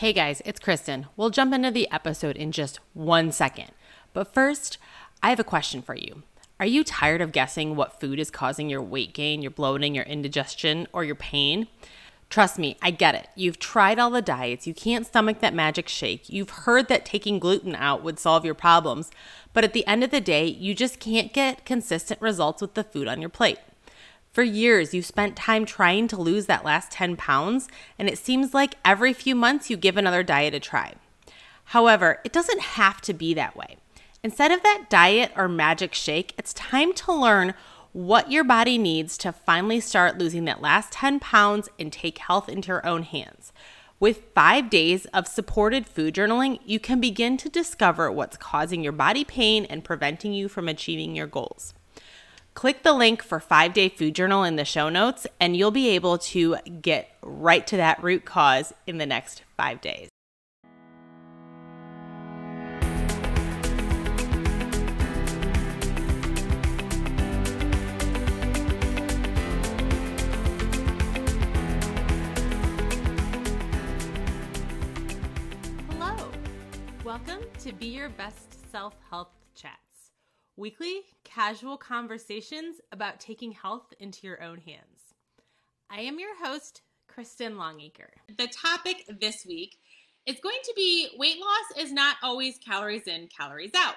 Hey guys, it's Kristen. We'll jump into the episode in just 1 second. But first, I have a question for you. Are you tired of guessing what food is causing your weight gain, your bloating, your indigestion, or your pain? Trust me, I get it. You've tried all the diets. You can't stomach that magic shake. You've heard that taking gluten out would solve your problems. But at the end of the day, you just can't get consistent results with the food on your plate. For years, you've spent time trying to lose that last 10 pounds, and it seems like every few months you give another diet a try. However, it doesn't have to be that way. Instead of that diet or magic shake, it's time to learn what your body needs to finally start losing that last 10 pounds and take health into your own hands. With 5 days of supported food journaling, you can begin to discover what's causing your body pain and preventing you from achieving your goals. Click the link for 5-day food journal in the show notes, and you'll be able to get right to that root cause in the next 5 days. Hello. Welcome to Be Your Best Self-Health Chats. Weekly, casual conversations about taking health into your own hands. I am your host, Kristen Longacre. The topic this week is going to be weight loss is not always calories in, calories out.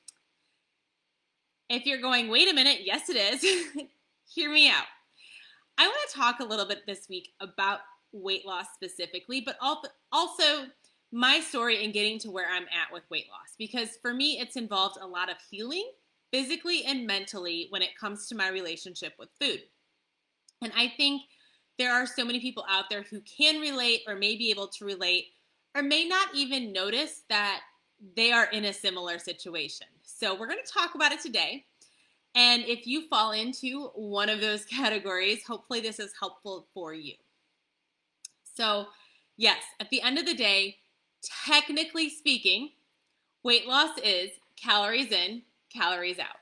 If you're going, wait a minute, yes it is, hear me out. I want to talk a little bit this week about weight loss specifically, but also my story in getting to where I'm at with weight loss, because for me, it's involved a lot of healing, physically and mentally, when it comes to my relationship with food. And I think there are so many people out there who can relate or may be able to relate or may not even notice that they are in a similar situation. So we're going to talk about it today. And if you fall into one of those categories, hopefully this is helpful for you. So yes, at the end of the day, technically speaking, weight loss is calories in, calories out.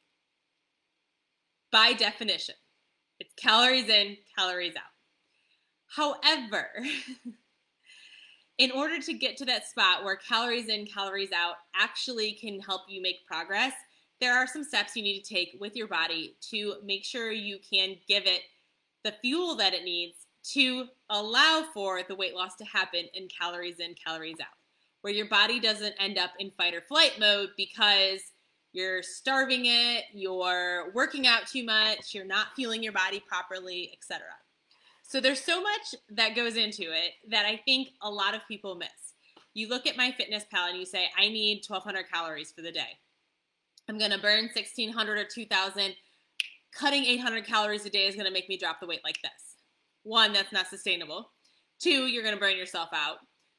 By definition, it's calories in, calories out. However, in order to get to that spot where calories in, calories out actually can help you make progress, there are some steps you need to take with your body to make sure you can give it the fuel that it needs to allow for the weight loss to happen in calories in, calories out, where your body doesn't end up in fight or flight mode because you're starving it, you're working out too much, you're not fueling your body properly, etc. So there's so much that goes into it that I think a lot of people miss. You look at MyFitnessPal and you say, I need 1,200 calories for the day. I'm going to burn 1,600 or 2,000. Cutting 800 calories a day is going to make me drop the weight like this. 1, that's not sustainable. 2, you're going to burn yourself out.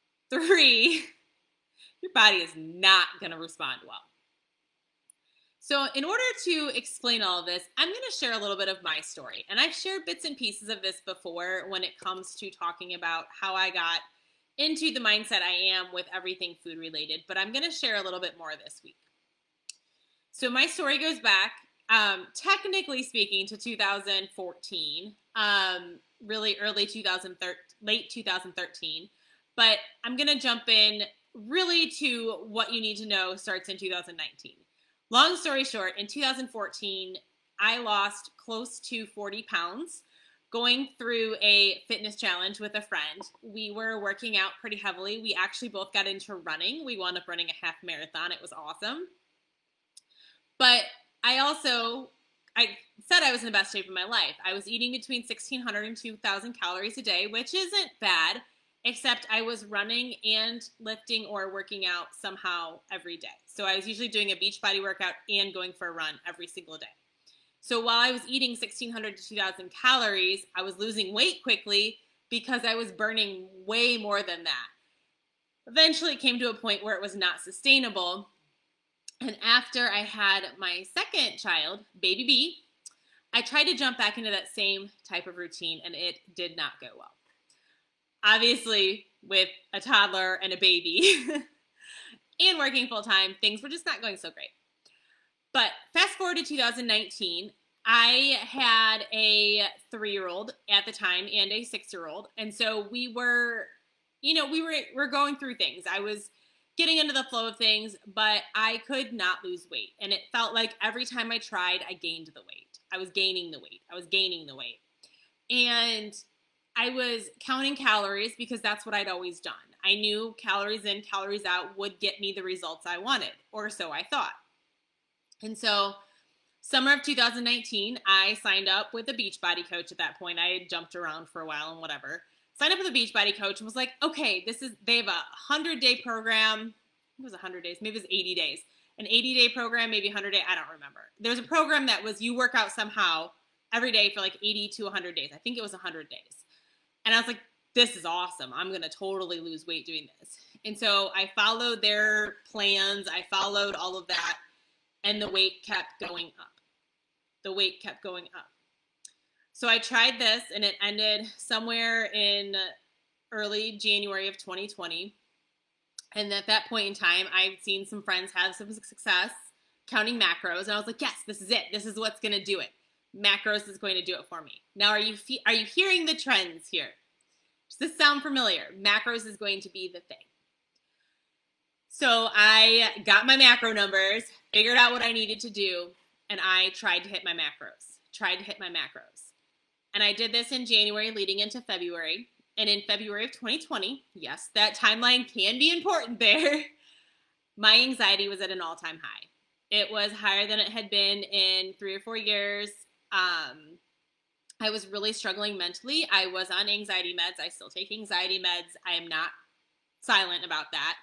3, your body is not going to respond well. So in order to explain all of this, I'm going to share a little bit of my story. And I've shared bits and pieces of this before when it comes to talking about how I got into the mindset I am with everything food related, but I'm going to share a little bit more this week. So my story goes back, technically speaking, to 2014, really early 2013, late 2013. But I'm going to jump in really to what you need to know starts in 2019. Long story short, in 2014, I lost close to 40 pounds going through a fitness challenge with a friend. We were working out pretty heavily. We actually both got into running. We wound up running a half marathon. It was awesome. But I said I was in the best shape of my life. I was eating between 1,600 and 2,000 calories a day, which isn't bad, except I was running and lifting or working out somehow every day. So I was usually doing a beach body workout and going for a run every single day. So while I was eating 1,600 to 2,000 calories, I was losing weight quickly because I was burning way more than that. Eventually it came to a point where it was not sustainable. And after I had my second child, baby B, I tried to jump back into that same type of routine, and it did not go well. Obviously, with a toddler and a baby and working full-time, things were just not going so great. But fast forward to 2019, I had a 3-year-old at the time and a 6-year-old. And so we were, we're going through things. I was getting into the flow of things, but I could not lose weight. And it felt like every time I tried, I gained the weight. I was gaining the weight. I was gaining the weight. And I was counting calories because that's what I'd always done. I knew calories in, calories out would get me the results I wanted, or so I thought. And so summer of 2019, I signed up with a Beachbody coach at that point. I had jumped around for a while and whatever. Signed up with a Beachbody coach and was like, okay, they have a 100-day program. It was 100 days, maybe it was 80 days. An 80-day program, maybe 100-day, I don't remember. There's a program that was you work out somehow every day for like 80 to 100 days. I think it was 100 days. And I was like, this is awesome. I'm going to totally lose weight doing this. And so I followed their plans. I followed all of that. And the weight kept going up. The weight kept going up. So I tried this, and it ended somewhere in early January of 2020. And at that point in time, I'd seen some friends have some success counting macros. And I was like, yes, this is it. This is what's going to do it. Macros is going to do it for me. Now, are you hearing the trends here? Does this sound familiar? Macros is going to be the thing. So I got my macro numbers, figured out what I needed to do, and I tried to hit my macros. And I did this in January leading into February. And in February of 2020, yes, that timeline can be important there, my anxiety was at an all-time high. It was higher than it had been in 3 or 4 years. I was really struggling mentally. I was on anxiety meds. I still take anxiety meds. I am not silent about that.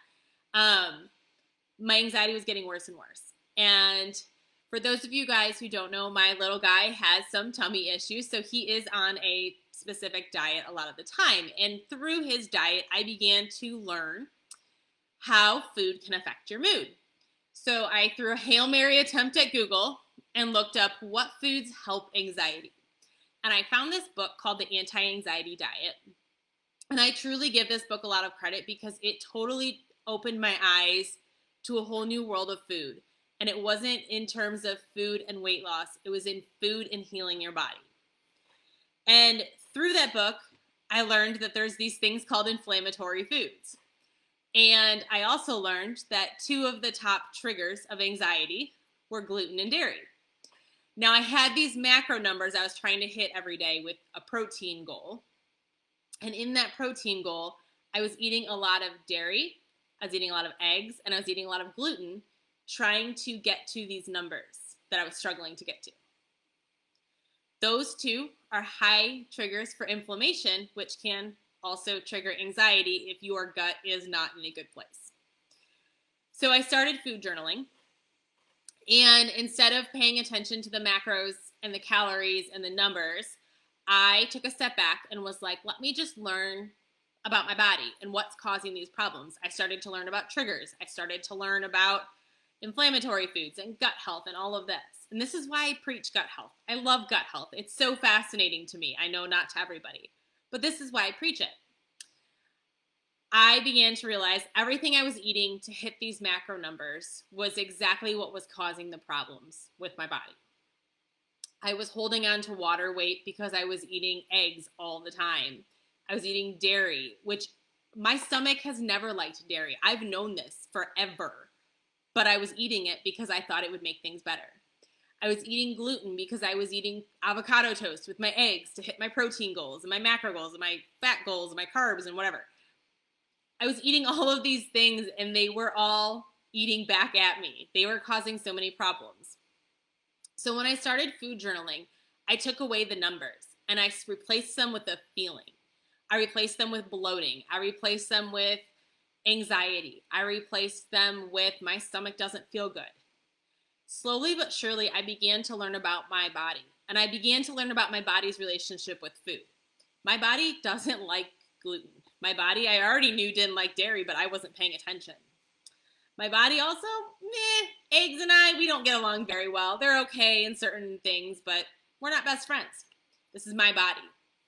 My anxiety was getting worse and worse. And for those of you guys who don't know, my little guy has some tummy issues. So he is on a specific diet a lot of the time. And through his diet, I began to learn how food can affect your mood. So I threw a Hail Mary attempt at Google and looked up what foods help anxiety. And I found this book called The Anti-Anxiety Diet. And I truly give this book a lot of credit because it totally opened my eyes to a whole new world of food. And it wasn't in terms of food and weight loss. It was in food and healing your body. And through that book, I learned that there's these things called inflammatory foods. And I also learned that 2 of the top triggers of anxiety were gluten and dairy. Now, I had these macro numbers I was trying to hit every day with a protein goal. And in that protein goal, I was eating a lot of dairy, I was eating a lot of eggs, and I was eating a lot of gluten, trying to get to these numbers that I was struggling to get to. Those 2 are high triggers for inflammation, which can also trigger anxiety if your gut is not in a good place. So I started food journaling. And instead of paying attention to the macros and the calories and the numbers, I took a step back and was like, let me just learn about my body and what's causing these problems. I started to learn about triggers. I started to learn about inflammatory foods and gut health and all of this. And this is why I preach gut health. I love gut health. It's so fascinating to me. I know not to everybody, but this is why I preach it. I began to realize everything I was eating to hit these macro numbers was exactly what was causing the problems with my body. I was holding on to water weight because I was eating eggs all the time. I was eating dairy, which my stomach has never liked dairy. I've known this forever, but I was eating it because I thought it would make things better. I was eating gluten because I was eating avocado toast with my eggs to hit my protein goals and my macro goals and my fat goals and my carbs and whatever. I was eating all of these things and they were all eating back at me. They were causing so many problems. So when I started food journaling, I took away the numbers and I replaced them with a feeling. I replaced them with bloating. I replaced them with anxiety. I replaced them with my stomach doesn't feel good. Slowly but surely, I began to learn about my body. And I began to learn about my body's relationship with food. My body doesn't like gluten. My body, I already knew, didn't like dairy, but I wasn't paying attention. My body also, eggs and I, we don't get along very well. They're okay in certain things, but we're not best friends. This is my body.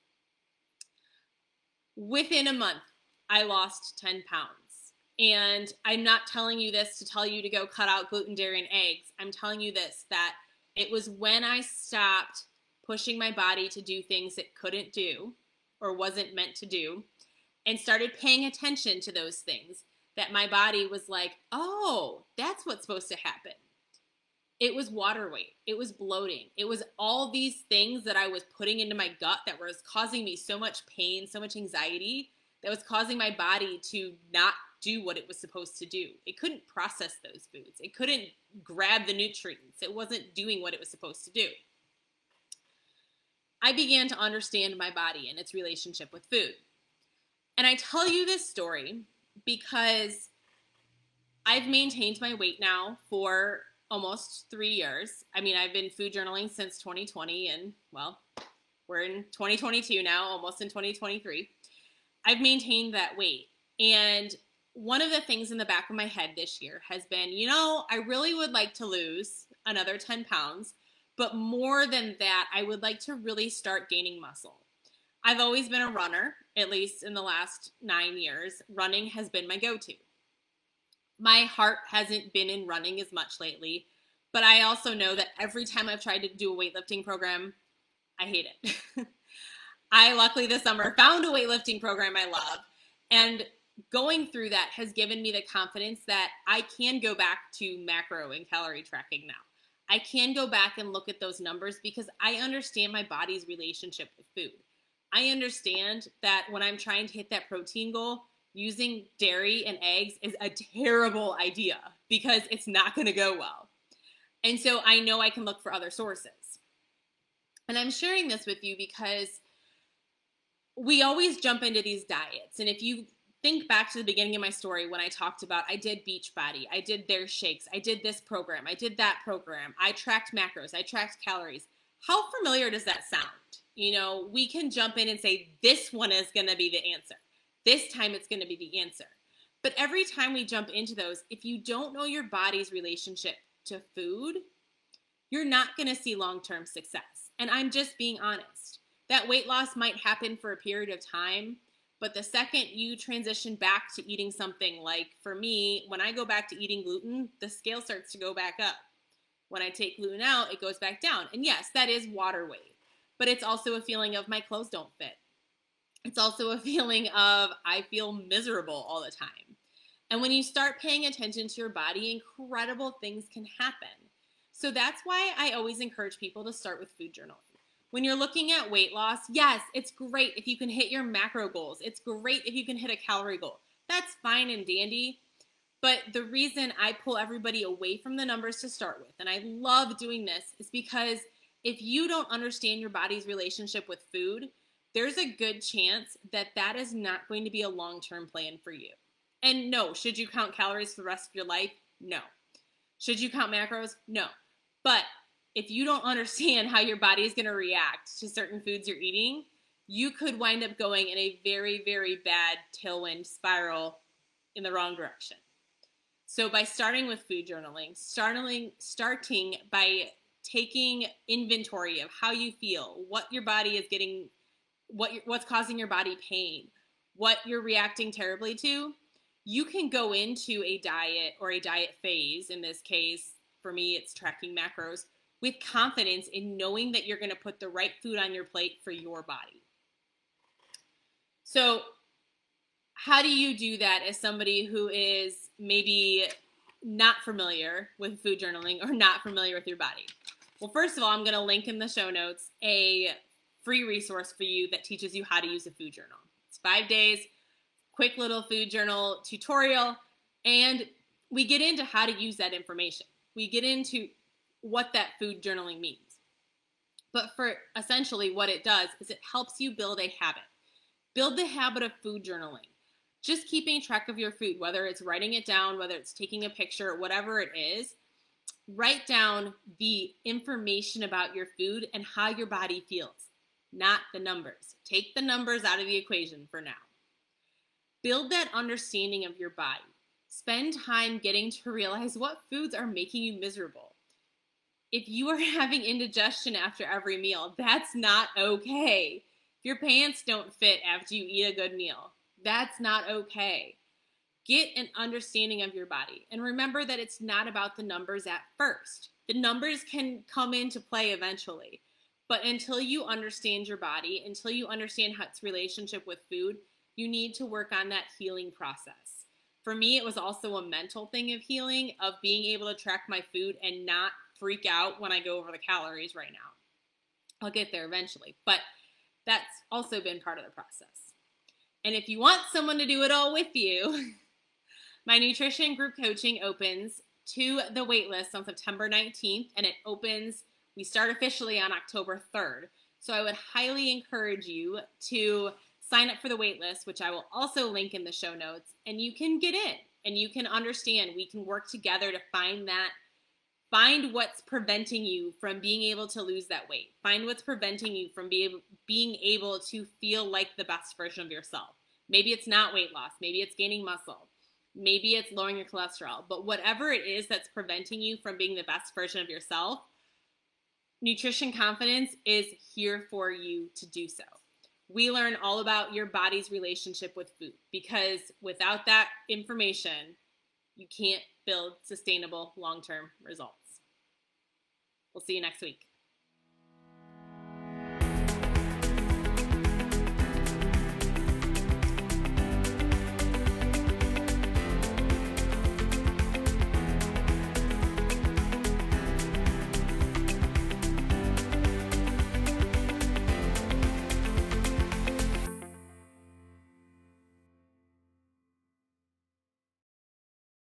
Within a month, I lost 10 pounds. And I'm not telling you this to tell you to go cut out gluten, dairy, and eggs. I'm telling you this, that it was when I stopped pushing my body to do things it couldn't do or wasn't meant to do, and started paying attention to those things, that my body was like, oh, that's what's supposed to happen. It was water weight. It was bloating. It was all these things that I was putting into my gut that was causing me so much pain, so much anxiety, that was causing my body to not do what it was supposed to do. It couldn't process those foods. It couldn't grab the nutrients. It wasn't doing what it was supposed to do. I began to understand my body and its relationship with food. And I tell you this story because I've maintained my weight now for almost 3 years. I mean, I've been food journaling since 2020, and well, we're in 2022 now, almost in 2023. I've maintained that weight. And one of the things in the back of my head this year has been, I really would like to lose another 10 pounds, but more than that, I would like to really start gaining muscle. I've always been a runner, at least in the last 9 years. Running has been my go-to. My heart hasn't been in running as much lately, but I also know that every time I've tried to do a weightlifting program, I hate it. I luckily this summer found a weightlifting program I love, and going through that has given me the confidence that I can go back to macro and calorie tracking now. I can go back and look at those numbers because I understand my body's relationship with food. I understand that when I'm trying to hit that protein goal, using dairy and eggs is a terrible idea because it's not going to go well. And so I know I can look for other sources. And I'm sharing this with you because we always jump into these diets. And if you think back to the beginning of my story when I talked about I did Beachbody, I did their shakes, I did this program, I did that program, I tracked macros, I tracked calories. How familiar does that sound? We can jump in and say, this one is going to be the answer. This time it's going to be the answer. But every time we jump into those, if you don't know your body's relationship to food, you're not going to see long-term success. And I'm just being honest. That weight loss might happen for a period of time, but the second you transition back to eating something like, for me, when I go back to eating gluten, the scale starts to go back up. When I take gluten out, it goes back down. And yes, that is water weight, but it's also a feeling of my clothes don't fit. It's also a feeling of I feel miserable all the time. And when you start paying attention to your body, incredible things can happen. So that's why I always encourage people to start with food journaling. When you're looking at weight loss, yes, it's great if you can hit your macro goals. It's great if you can hit a calorie goal. That's fine and dandy. But the reason I pull everybody away from the numbers to start with, and I love doing this, is because if you don't understand your body's relationship with food, there's a good chance that that is not going to be a long-term plan for you. And no, should you count calories for the rest of your life? No. Should you count macros? No. But if you don't understand how your body is going to react to certain foods you're eating, you could wind up going in a very, very bad tailwind spiral in the wrong direction. So by starting with food journaling, starting by taking inventory of how you feel, what your body is getting, what's causing your body pain, what you're reacting terribly to, you can go into a diet or a diet phase. In this case, for me, it's tracking macros with confidence in knowing that you're going to put the right food on your plate for your body. So how do you do that as somebody who is maybe not familiar with food journaling or not familiar with your body? Well, first of all, I'm going to link in the show notes a free resource for you that teaches you how to use a food journal. It's 5 days, quick little food journal tutorial, and we get into how to use that information. We get into what that food journaling means. But for essentially what it does is it helps you build a habit. Build the habit of food journaling. Just keeping track of your food, whether it's writing it down, whether it's taking a picture, whatever it is, write down the information about your food and how your body feels, not the numbers. Take the numbers out of the equation for now. Build that understanding of your body. Spend time getting to realize what foods are making you miserable. If you are having indigestion after every meal, that's not okay. If your pants don't fit after you eat a good meal, that's not okay. Get an understanding of your body. And remember that it's not about the numbers at first. The numbers can come into play eventually. But until you understand your body, until you understand how its relationship with food, You need to work on that healing process. For me, it was also a mental thing of healing, of being able to track my food and not freak out when I go over the calories right now. I'll get there eventually, but that's also been part of the process. And if you want someone to do it all with you, my nutrition group coaching opens to the waitlist on September 19th, and we start officially on October 3rd. So I would highly encourage you to sign up for the waitlist, which I will also link in the show notes, and you can get in and you can understand. We can work together to find what's preventing you from being able to lose that weight. Find what's preventing you from being able to feel like the best version of yourself. Maybe it's not weight loss. Maybe it's gaining muscle. Maybe it's lowering your cholesterol. But whatever it is that's preventing you from being the best version of yourself, Nutrition Confidence is here for you to do so. We learn all about your body's relationship with food, because without that information, you can't build sustainable long-term results. We'll see you next week.